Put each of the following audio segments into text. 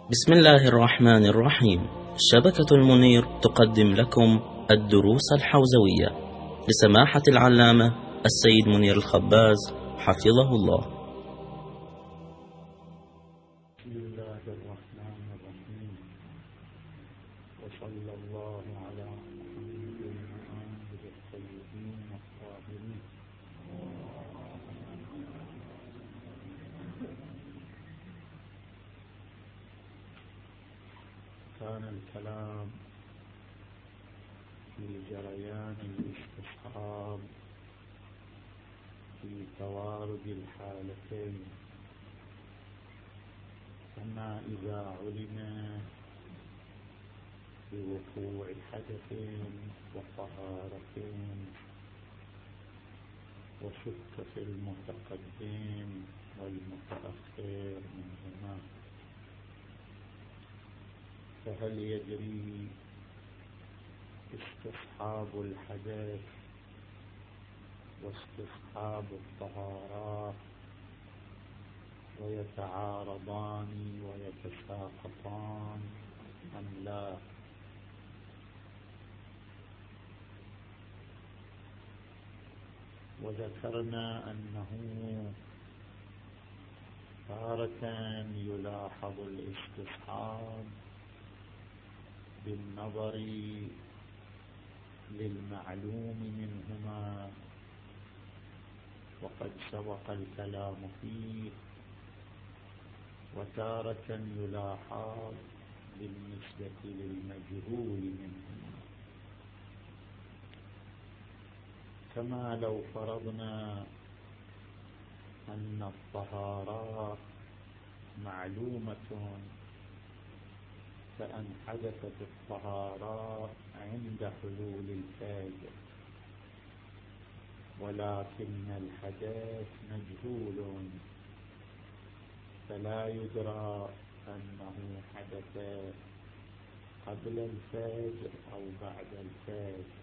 بسم الله الرحمن الرحيم. شبكة المنير تقدم لكم الدروس الحوزوية لسماحة العلامة السيد منير الخباز حفظه الله. بسم الله الرحمن الرحيم، وصلى الله على محمد وآله الطيبين الطاهرين. كان الكلام في جريان الاستصحاب في توارد الحالتين، كما إذا علم بوقوع حدثين وطهارتين وشك في المتقدم والمتأخر منهما، فهل يجري استصحاب الحدث واستصحاب الطهارة ويتعارضان ويتساقطان أم لا؟ وذكرنا أنه تارة يلاحظ الاستصحاب بالنظر للمعلوم منهما وقد سبق الكلام فيه، وتارة يلاحظ بالنسبة للمجهول منهما، كما لو فرضنا أن الطهارة معلومة، فأن حدثت الطهارة عند حلول الفاجر، ولكن الحدث مجهول فلا يدرى أنه حدث قبل الفجر أو بعد الفجر.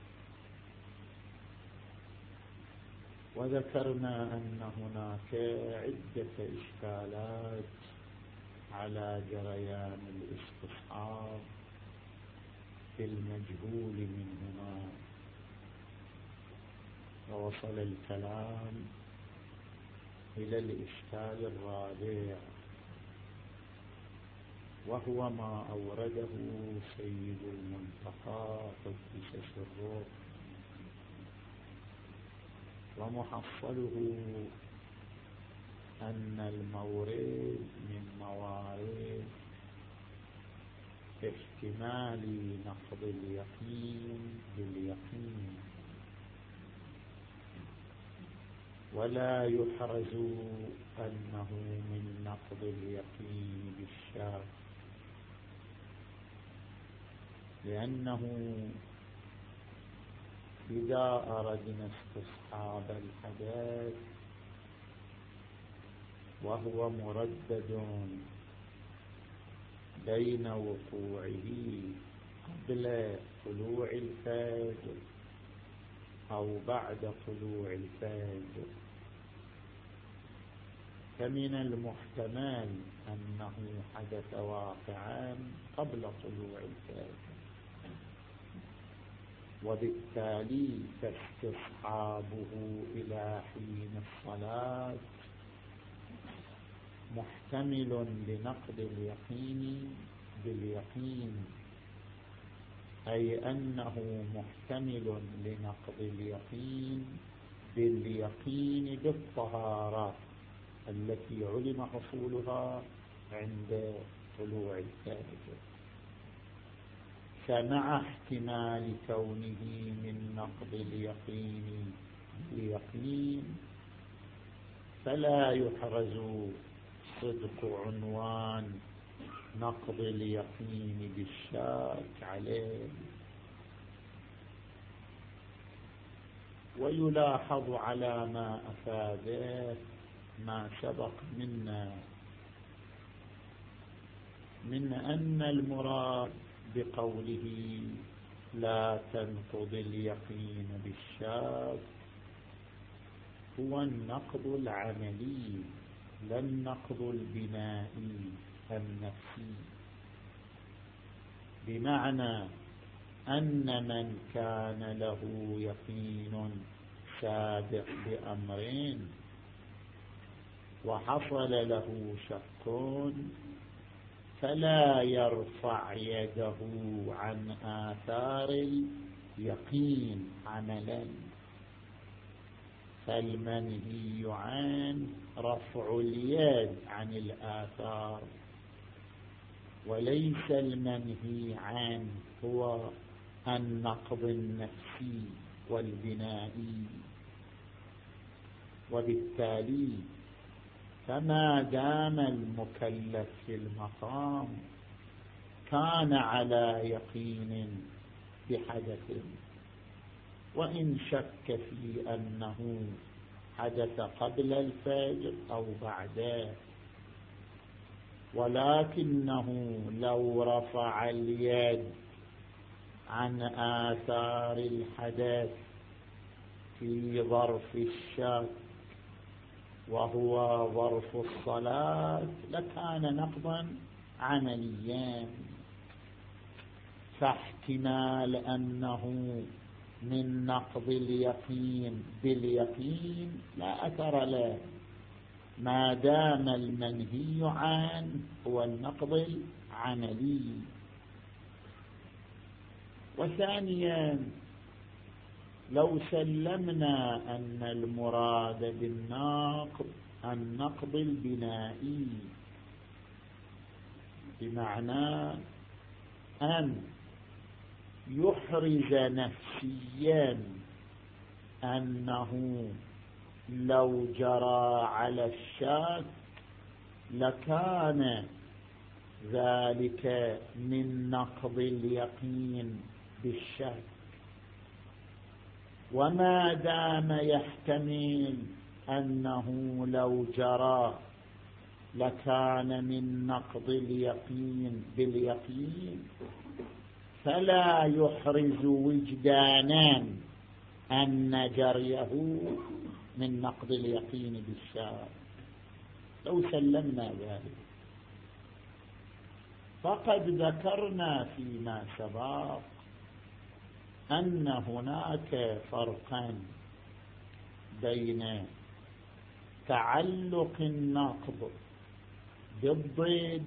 وذكرنا أن هناك عدة إشكالات على جريان الاستصحاب في المجهول منهما، ووصل الكلام إلى الإشكال الرابع، وهو ما أورده سيد المنتقى قدس سره، ومحصله أن المورد من موارد احتمال نقض اليقين باليقين، ولا يحرز أنه من نقض اليقين بالشك، لأنه إذا أردنا استصحاب الحدث وهو مردد بين وقوعه قبل طلوع الفجر أو بعد طلوع الفجر، فمن المحتمل أنه حدث واقعا قبل طلوع الفجر، وبالتالي فاستصحابه إلى حين الصلاة محتمل لنقض اليقين باليقين، أي أنه محتمل لنقض اليقين باليقين بالطهارة التي علم حصولها عند طلوع الفجر، فمع احتمال كونه من نقض اليقين باليقين فلا يحرز صدق عنوان نقض اليقين بالشك عليه. ويلاحظ على ما أفاده ما سبق منا من أن المراد بقوله لا تنقض اليقين بالشك هو النقض العملي لا النقض البنائي النفسي، بمعنى أن من كان له يقين سابق بأمرين وحصل له شك فلا يرفع يده عن آثار اليقين عملا، فالمنهي عنه رفع اليد عن الآثار، وليس المنهي عنه هو النقض النفسي والبنائي. وبالتالي فما دام المكلف في المقام كان على يقين بحدث، وإن شك في أنه حدث قبل الفجر أو بعده، ولكنه لو رفع اليد عن آثار الحدث في ظرف الشك وهو ظرف الصلاة لكان نقضا عمليا، فاحتمال أنه من نقض اليقين باليقين لا أثر له ما دام المنهي عنه هو النقض العملي. وثانيا لو سلمنا أن المراد بالنقض النقض البنائي، بمعنى أن يحرز نفسيا أنه لو جرى على الشك لكان ذلك من نقض اليقين بالشك، وما دام يحتمل أنه لو جرى لكان من نقض اليقين باليقين فلا يحرز وجدانا أن جريه من نقض اليقين بالشك لو سلمنا ذلك. فقد ذكرنا فيما سبق أن هناك فرقا بين تعلق النقض بالضد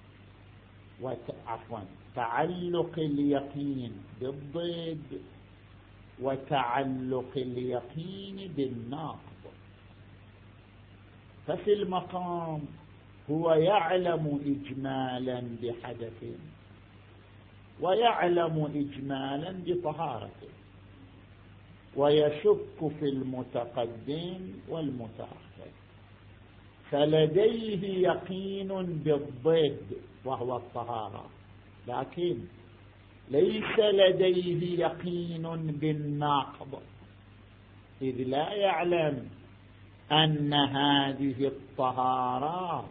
تعلق اليقين بالضد وتعلق اليقين بالنقض. ففي المقام هو يعلم إجمالا بحدث ويعلم إجمالا بطهارته، ويشك في المتقدم والمتأخر، فلديه يقين بالضد وهو الطهارة، لكن ليس لديه يقين بالنقض، إذ لا يعلم أن هذه الطهارة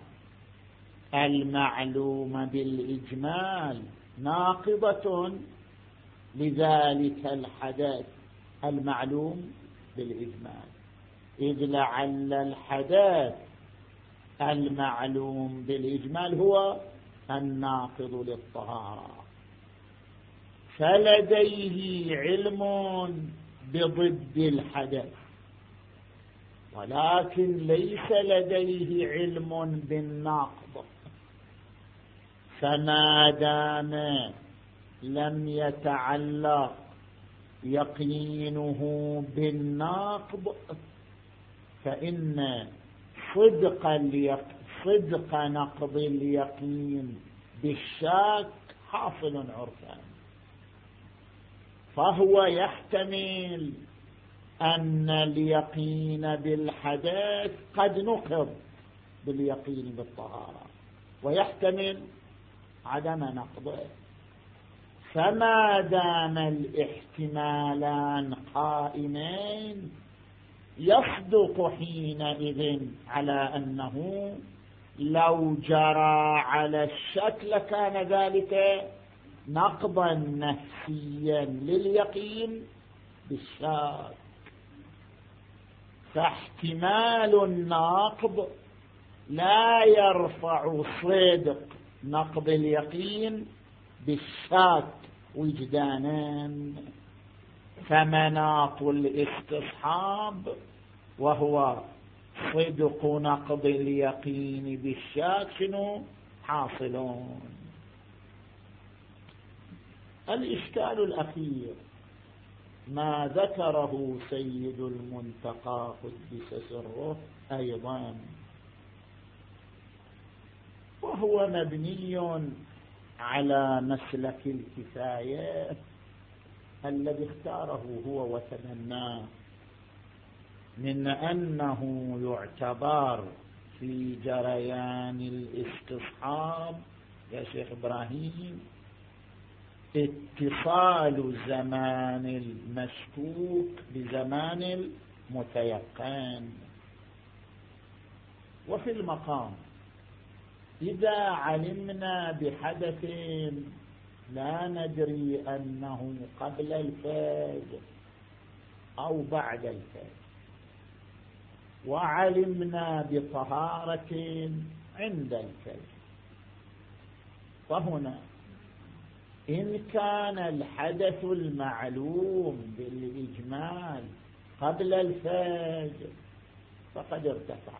المعلومة بالإجمال ناقضة لذلك الحدث المعلوم بالإجمال، إذ لعل الحدث المعلوم بالإجمال هو الناقض للطهارة، فلديه علم بضد الحدث ولكن ليس لديه علم بالنقض. فما دام لم يتعلق يقينه بالنقض فإن صدق نقض اليقين بالشك حاصل عرفا، فهو يحتمل أن اليقين بالحدث قد نقض باليقين بالطهارة، ويحتمل عدم نقضه. فما دام الاحتمالان قائمين يصدق حينئذ على أنه لو جرى على الشك كان ذلك نقضا نفسيا لليقين بالشك. فاحتمال النقض لا يرفع صدق نقض اليقين بالشك وجدانا، فمناط الاستصحاب وهو صدق نقض اليقين بالشك شنو حاصلون. الإشكال الأخير ما ذكره سيد المنتقى قدس سره أيضا، وهو مبني على مسلك الكفاية الذي اختاره هو وتمناه، من أنه يعتبر في جريان الاستصحاب يا شيخ إبراهيم اتصال زمان المشكوك بزمان المتيقن. وفي المقام إذا علمنا بحدث لا ندري أنه قبل الفجر أو بعد الفجر، وعلمنا بطهارة عند الفجر، فهنا إن كان الحدث المعلوم بالإجمال قبل الفجر فقد ارتفع،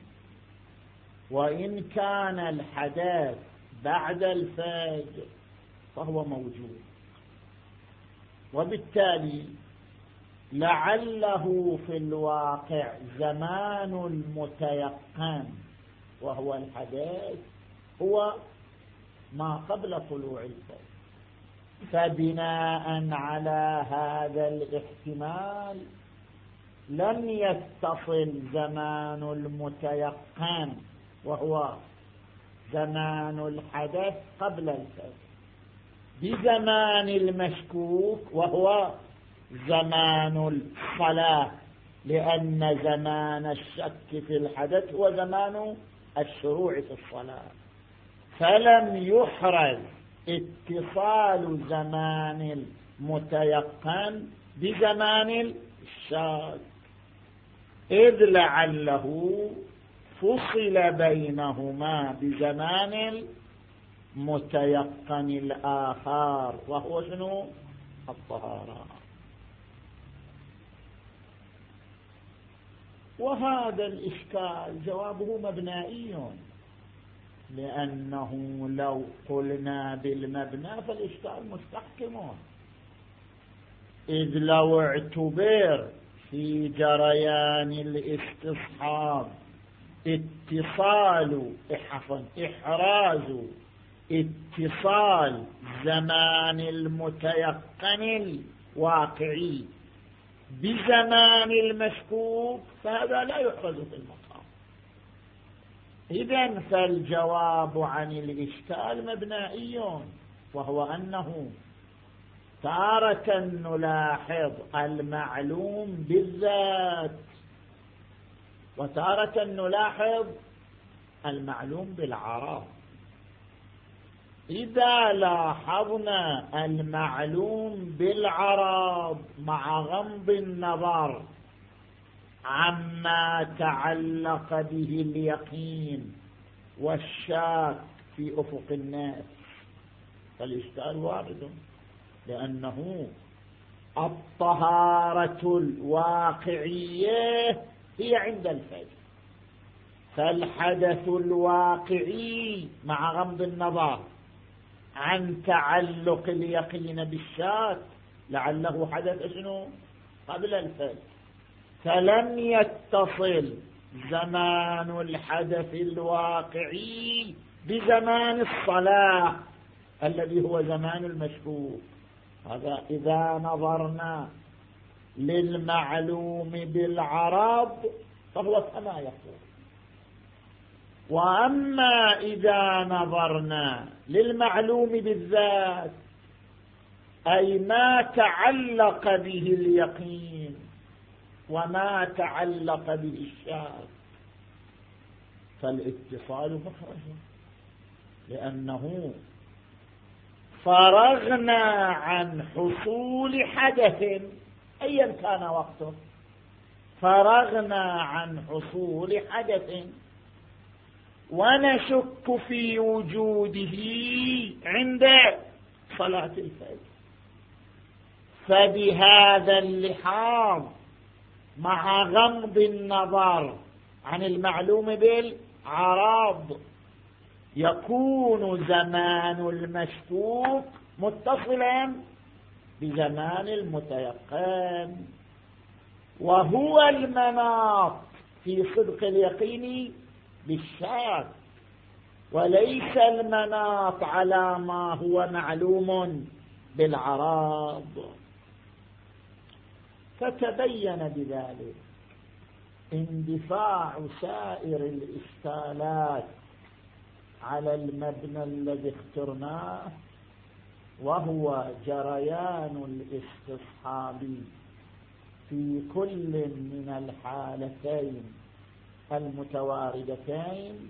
وإن كان الحدث بعد الفجر فهو موجود، وبالتالي لعله في الواقع زمان المتيقن وهو الحدث هو ما قبل طلوع الفجر. فبناء على هذا الاحتمال لم يتصل زمان المتيقن وهو زمان الحدث قبل الفجر بزمان المشكوك وهو زمان الصلاة، لأن زمان الشك في الحدث هو زمان الشروع في الصلاة، فلم يحرز اتصال زمان المتيقن بزمان الشك، إذ لعله فصل بينهما بزمان المتيقن الآخر وهو شنو الطهارة. وهذا الإشكال جوابه مبنائي، لأنه لو قلنا بالمبنى فالإشكال مستحكم، إذ لو اعتبر في جريان الاستصحاب إحراز اتصال زمان المتيقن الواقعي بزمان المشكوك فهذا لا يحرز في المقام. إذن فالجواب عن الإشكال مبنائي، وهو أنه تارة نلاحظ المعلوم بالذات وتارة نلاحظ المعلوم بالعرض. إذا لاحظنا المعلوم بالعرض مع غمض النظر عما تعلق به اليقين والشك في أفق الناس فالإشكال وارد، لأنه الطهارة الواقعية هي عند الفجر، فالحدث الواقعي مع غمض النظر عن تعلق اليقين بالشك لعله حدث شنو قبل الفجر، فلم يتصل زمان الحدث الواقعي بزمان الصلاة الذي هو زمان المشكوك. هذا إذا نظرنا للمعلوم بالعرض فهو كما يقول، وأما إذا نظرنا للمعلوم بالذات أي ما تعلق به اليقين وما تعلق به الشك فالاتصال مخرج، لأنه فرغنا عن حصول حدث أيا كان وقته، فرغنا عن حصول حدث ونشك في وجوده عند صلاة الفجر. فبهذا اللحاظ مع غمض النظر عن المعلوم بالعرض يكون زمان المشكوك متصلا بزمان المتيقن، وهو المناط في صدق اليقين بالشك، وليس المناط على ما هو معلوم بالعرض. فتبين بذلك اندفاع سائر الإشكالات على المبنى الذي اخترناه، وهو جريان الاستصحاب في كل من الحالتين المتواردتين،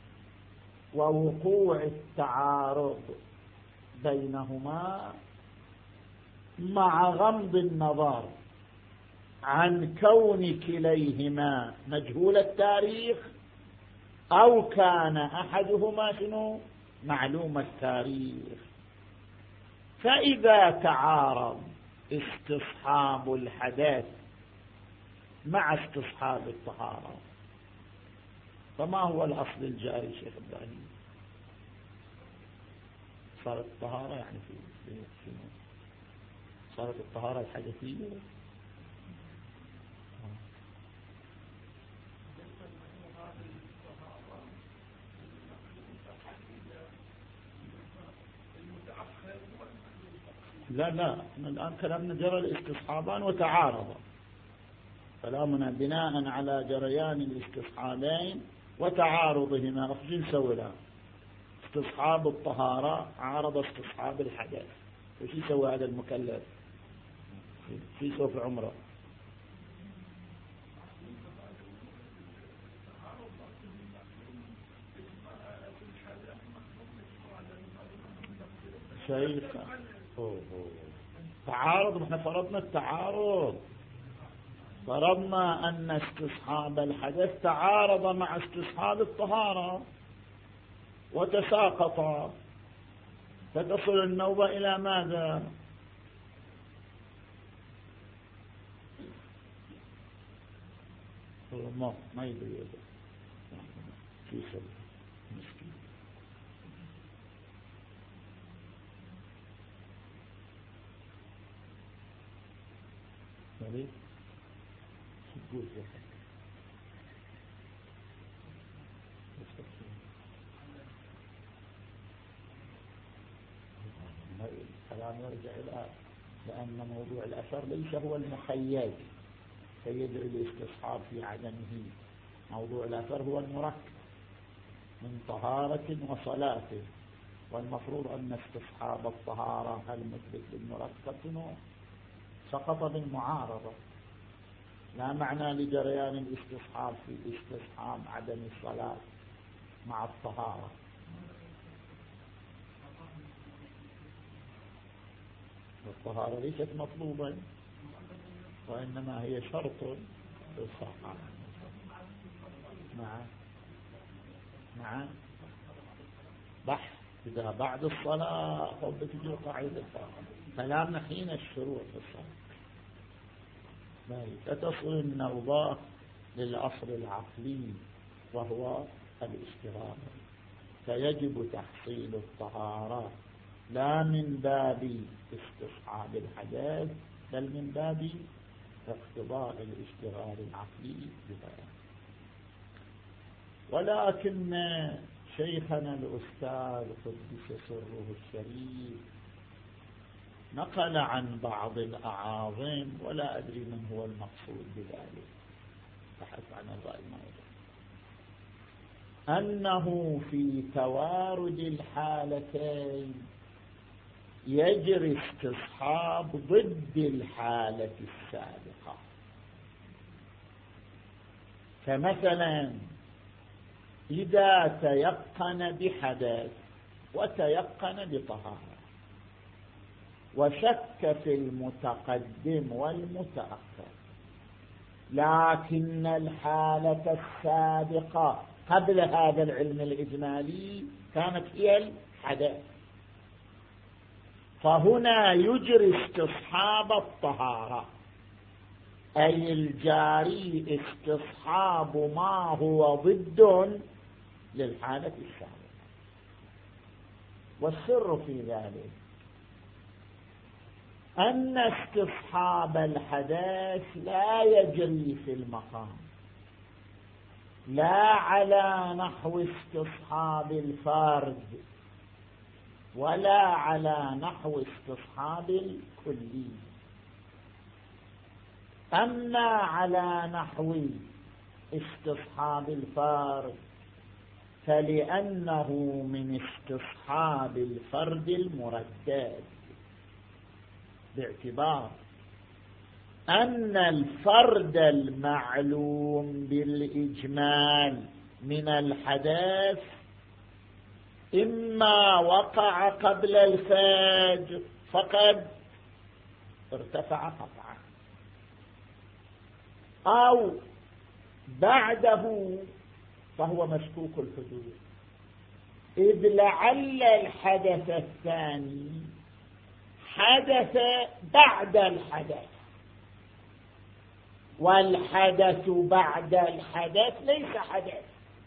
ووقوع التعارض بينهما، مع غمض النظر عن كون كليهما مجهول التاريخ أو كان أحدهما شنو معلوم التاريخ. فإذا تعارض استصحاب الحدث مع استصحاب الطهارة، فما هو الأصل الجاري شيخ إبراهيم؟ صارت الطهارة يعني في صارت الطهارة الحدثية. لا الآن كلامنا جرى الاستصحابان وتعارضا، كلامنا بناء على جريان الاستصحابين وتعارضهما. ايش نسوي الآن؟ استصحاب الطهارة عارض استصحاب الحدث، وش يسوي هذا المكلف؟ شو يسوي في عمره؟ شيخ تعارض، احنا فرضنا التعارض، فرضنا أن استصحاب الحدث تعارض مع استصحاب الطهارة وتساقطا، فتصل النوبة إلى ماذا؟ ما يدري في سبب مسكين. مالي تقول الكلام يرجع الآن، لأن موضوع الأثر ليس هو المخيج فيدعي الاستصحاب في عدمه. موضوع الأثر هو المركب من طهارة وصلاة، والمفروض أن استصحاب الطهارة المثبت للمركب سقط بالمعارضة. لا معنى لجريان الاستصحاب في استصحاب عدم الصلاة مع الطهارة. الطهارة ليست مطلوبة، وإنما هي شرط للصحة. مع بحث إذا بعد الصلاة أو بتجي قاعدة الطهارة، كلامنا حين الشروع في الصلاة. فتصل النوبة للأصل العقلي وهو الاشتراك، فيجب تحصيل الطهارة لا من باب استصحاب الحدث، بل من باب اقتضاء الاشتغال العقلي ببيان. ولكن شيخنا الأستاذ قدس سره الشريف نقل عن بعض الأعاظم، ولا أدري من هو المقصود بذلك، بحث عن الرأي الموضوع، أنه في توارد الحالتين يجري استصحاب ضد الحالة السابقة. فمثلا إذا تيقن بحدث وتيقن بطهارة وشك في المتقدم والمتأخر، لكن الحالة السابقة قبل هذا العلم الإجمالي كانت هي الحدث، فهنا يجري استصحاب الطهارة، أي الجاري استصحاب ما هو ضد للحالة السابقة. والسر في ذلك أن استصحاب الحدث لا يجري في المقام، لا على نحو استصحاب الفرد ولا على نحو استصحاب الكلي. أما على نحو استصحاب الفرد فلأنه من استصحاب الفرد المردد، باعتبار أن الفرد المعلوم بالإجمال من الحدث إما وقع قبل الفجر فقد ارتفع قطعا، أو بعده فهو مشكوك الحدوث، إذ لعل الحدث الثاني حدث بعد الحدث، والحدث بعد الحدث ليس حدث،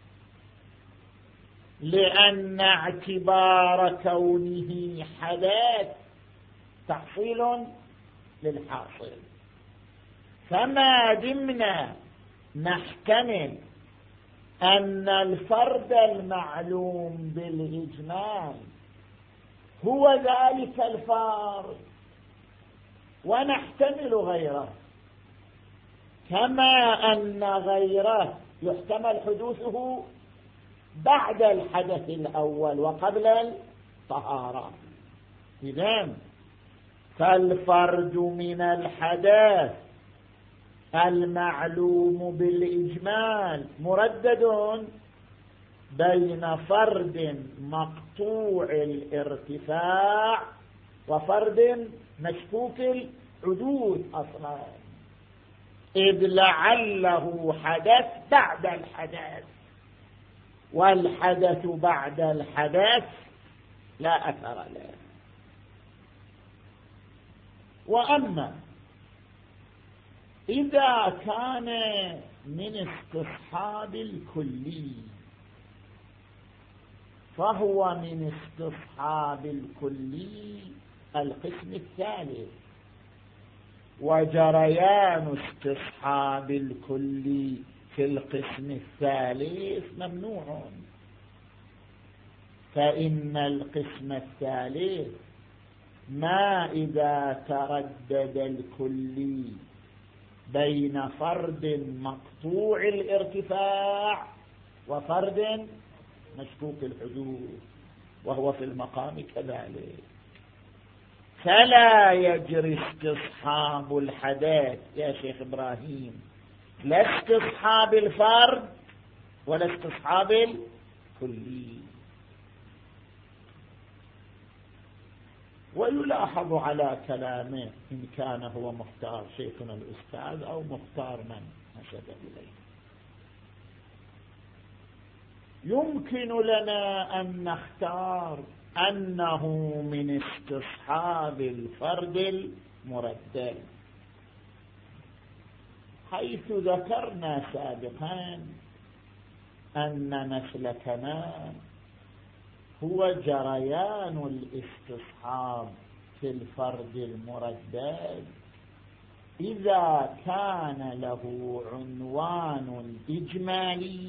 لأن اعتبار كونه حدث تحصيل للحاصل. فما دمنا نحتمل أن الفرد المعلوم بالإجمال هو ذلك الفرد، ونحتمل غيره، كما أن غيره يحتمل حدوثه بعد الحدث الأول وقبل الطهارة، إذن فالفرد من الحدث المعلوم بالإجمال مردد بين فرد مقطوع الارتفاع وفرد مشكوك الحدوث أصلا، إذ لعله حدث بعد الحدث، والحدث بعد الحدث لا أثر له. وأما إذا كان من استصحاب الكلي فهو من استصحاب الكلي القسم الثالث، وجريان استصحاب الكلي في القسم الثالث ممنوع، فإن القسم الثالث ما إذا تردد الكلي بين فرد مقطوع الارتفاع وفرد مشكوك الحدوث، وهو في المقام كذلك، فلا يجري استصحاب الحدث يا شيخ إبراهيم، لا استصحاب الفرد ولا استصحاب الكلي. ويلاحظ على كلامه إن كان هو مختار شيخنا الأستاذ أو مختار من نشد إليه، يمكن لنا أن نختار أنه من استصحاب الفرد المردد، حيث ذكرنا سابقا أن مسلكنا هو جريان الاستصحاب في الفرد المردد إذا كان له عنوان إجمالي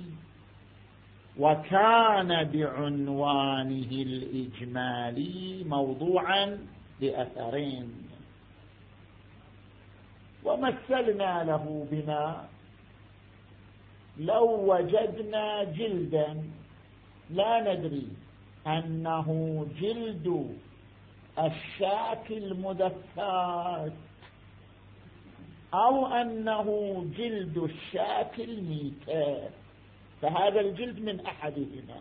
وكان بعنوانه الإجمالي موضوعا لأثرين. ومثلنا له بما لو وجدنا جلدا لا ندري أنه جلد الشاة المدفات أو أنه جلد الشاة الميتة، فهذا الجلد من أحدهما،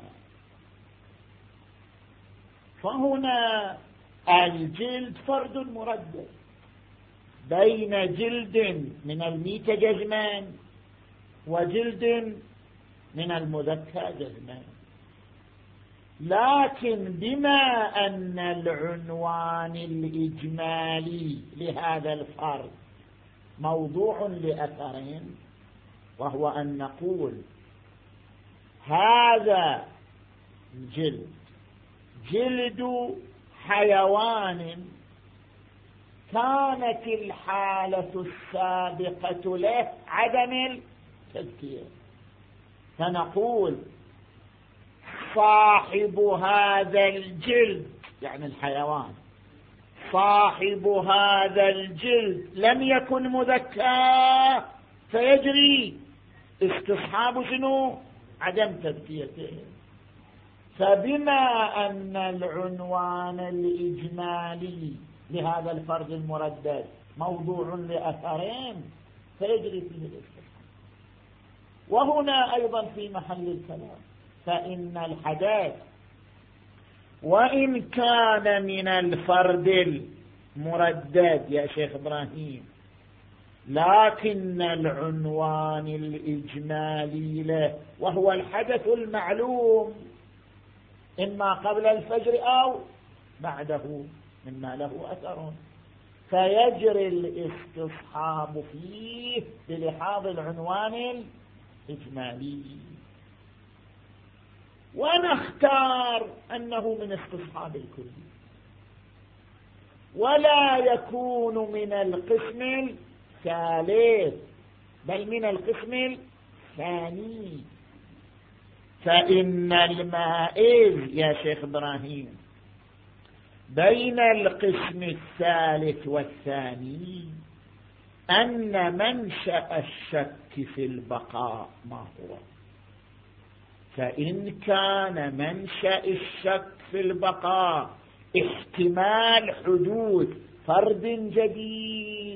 فهنا الجلد فرد مردد بين جلد من الميتة جزمان وجلد من المذكى جزمان. لكن بما أن العنوان الإجمالي لهذا الفرد موضوع لأثرين، وهو أن نقول هذا الجلد جلد حيوان كانت الحالة السابقة له عدم التذكير، فنقول صاحب هذا الجلد يعني الحيوان صاحب هذا الجلد لم يكن مذكى، فيجري استصحاب شنو؟ عدم تذكيته. فبما أن العنوان الإجمالي لهذا الفرد المردد موضوع لأثرين فيجري فيه الاستصحاب. وهنا أيضا في محل الكلام، فإن الحدث وإن كان من الفرد المردد يا شيخ إبراهيم، لكن العنوان الإجمالي له وهو الحدث المعلوم إما قبل الفجر أو بعده مما له أثر، فيجري الاستصحاب فيه بلحاظ العنوان الإجمالي، ونختار أنه من استصحاب الكلي ولا يكون من القسم الثالث بل من القسم الثاني. فإن المائز يا شيخ إبراهيم بين القسم الثالث والثاني أن منشأ الشك في البقاء ما هو، فإن كان منشأ الشك في البقاء احتمال حدوث فرد جديد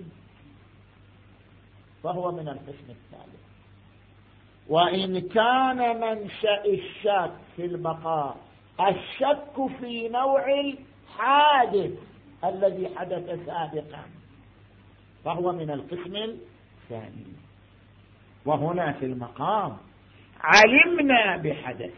فهو من القسم الثالث، وإن كان منشأ الشك في البقاء الشك في نوع الحادث الذي حدث سابقا فهو من القسم الثاني. وهنا في المقام علمنا بحدث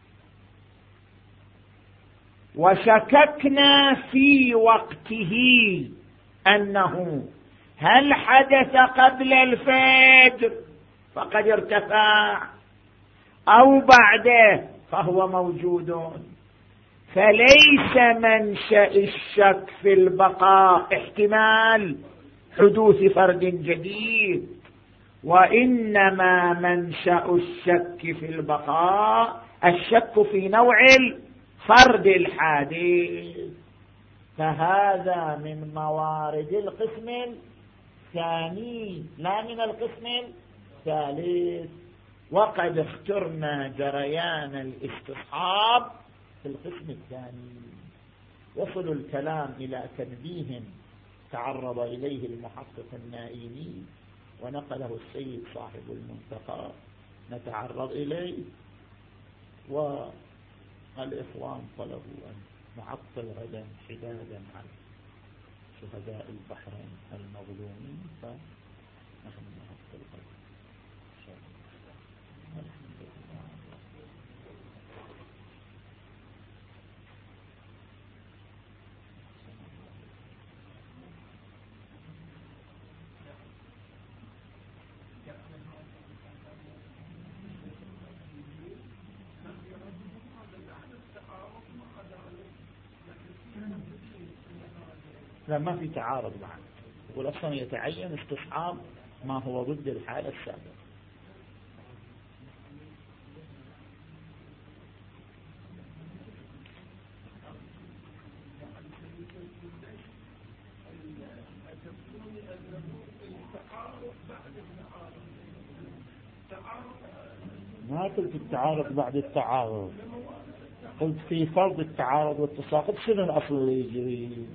وشككنا في وقته أنه هل حدث قبل الفجر فقد ارتفع أو بعده فهو موجود، فليس منشأ الشك في البقاء احتمال حدوث فرد جديد، وإنما منشأ الشك في البقاء الشك في نوع الفرد الحادث، فهذا من موارد القسم الثاني لا من القسم الثالث. وقد اخترنا جريان الاستصحاب في القسم الثاني. وصل الكلام إلى تنبيه تعرض إليه المحقق النائمي ونقله السيد صاحب المنتقى نتعرض إليه، والإخوان طلبوا أن نعطل غدا حدادا عن شهداء البحرين المظلومين، فنحن نعطل غدا إن شاء الله. الحمد لله. لا ما في تعارض معه، يقول أصلا يتعين استصحاب ما هو ضد الحالة السابقة. ما قلت التعارض بعد التعارض، قلت في فرض التعارض والتساقط شنو الأصل اللي يجري؟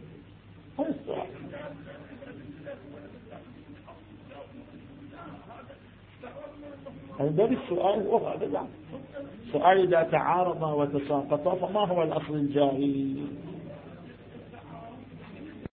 هذا السؤال هو هذا. سؤال إذا تعارض وتساقط فما هو الأصل الجاري؟